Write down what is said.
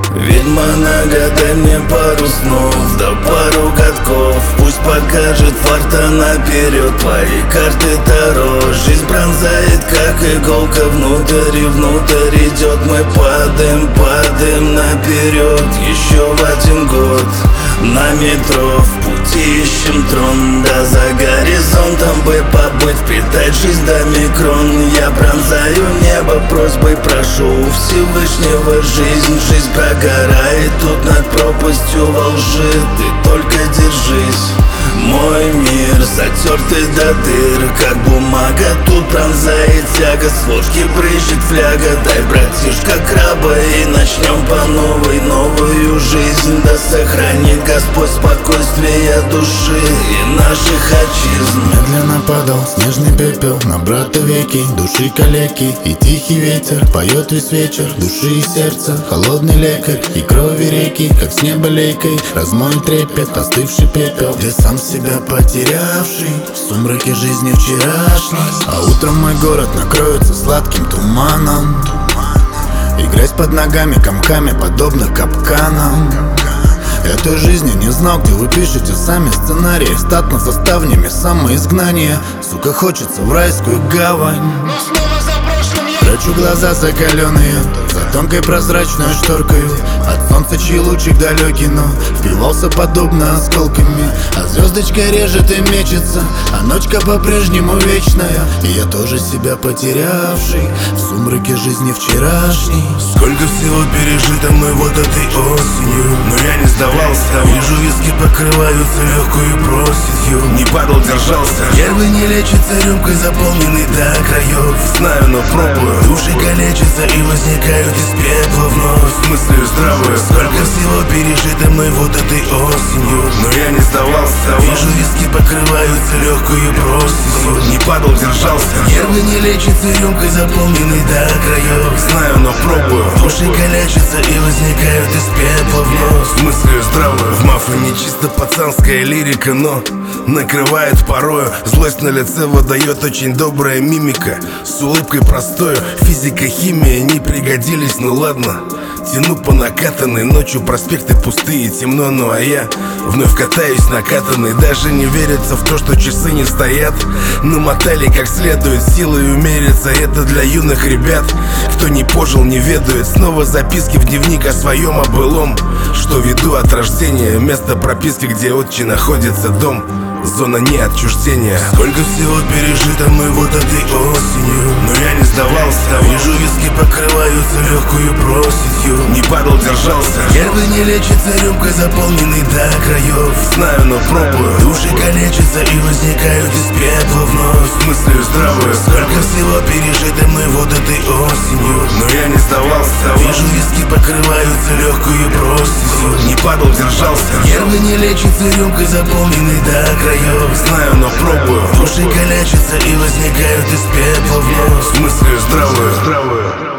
Ведьма, нагадай мне пару снов, да пару годков. Пусть покажет фарта наперед твои карты Таро. Жизнь пронзает, как иголка, внутрь и внутрь идет. Мы падаем, падаем наперед. Еще в один год на метро в пути ищем трон. Да за горизонтом бы побыть, впитать жизнь до микрон. Я пронзаю небо просьбой, прошу у Всевышнего жизнь. Жизнь прогорает тут над пропастью во лжи. Ты только держись. Мой мир затертый до дыр, как бумага. Тут пронзает тяга, с ложки брызжет фляга. Дай, братишка, краба, и начнем по новой новую жизнь. Да сохранит Господь спокойствие души и наших отчизн. Медленно падал снежный пепел на брата веки, души калеки. И тихий ветер поет весь вечер души и сердца. Холодный лекарь и крови реки, как с неба лейкой размоет трепет остывший пепел. Я сам себя потерявший в сумраке жизни вчерашней. А утром мой город накроется сладким туманом, и грязь под ногами комками, подобно капканам. Я той жизни не знал, где вы пишете сами сценарии. Статно за ставнями самоизгнание. Сука, хочется в райскую гавань. Прячу глаза закаленные за тонкой прозрачной шторкою. От солнца чей лучик далекий, но впивался подобно осколками. А звездочка режет и мечется, а ночка по-прежнему вечная. И я тоже себя потерявший в сумраке жизни вчерашней. Сколько всего пережито мы вот этой осенью, но я не сдавался. Вижу, виски покрываются легкую проседью. Не падал, держался. Нервы не лечатся рюмкой, заполненной до краев. Знаю, но пробую. Души калечатся и возникают из пепла вновь мысли здравые. Сколько всего пережито мы вот этой осенью, но я не сдавался. Вижу, виски покрываются легкую проседью. Не падал, держался. Нервы не лечатся рюмкой, заполненной до краев. Знаю, но пробую. Души калечатся и возникают из пепла вновь мысли здравые. В мафе не чисто пацанская лирика, но накрывает порою. Злость на лице выдает очень добрая мимика. С улыбкой простою, физика, химия не пригодились, ну ладно. Тяну по накатанной, ночью проспекты пустые, темно, ну а я вновь катаюсь накатанный. Даже не верится в то, что часы не стоят. Намотали как следует, силой умериться. Это для юных ребят, кто не пожил, не ведает. Снова записки в дневник о своем, о былом, что веду от рождения. Место прописки, где отче находится дом. Зона неотчуждения. Сколько всего пережито мы вот этой осенью, но я не сдавался. Вижу, виски покрываются легкую проседью. Не падал, держался. Нервы не лечатся рюмкой, заполненной до краев. Знаю, но пробую. Души калечатся и возникают из пепла вновь мысли здравые. Сколько всего пережито мы вот этой осенью, но я не сдавался. Вижу, виски покрываются легкую проседью. Не падал, держался. Нервы не лечатся рюмкой, заполненной до краев. Знаю, но пробую. Души калечатся и возникают из пепла вновь мысли здравые.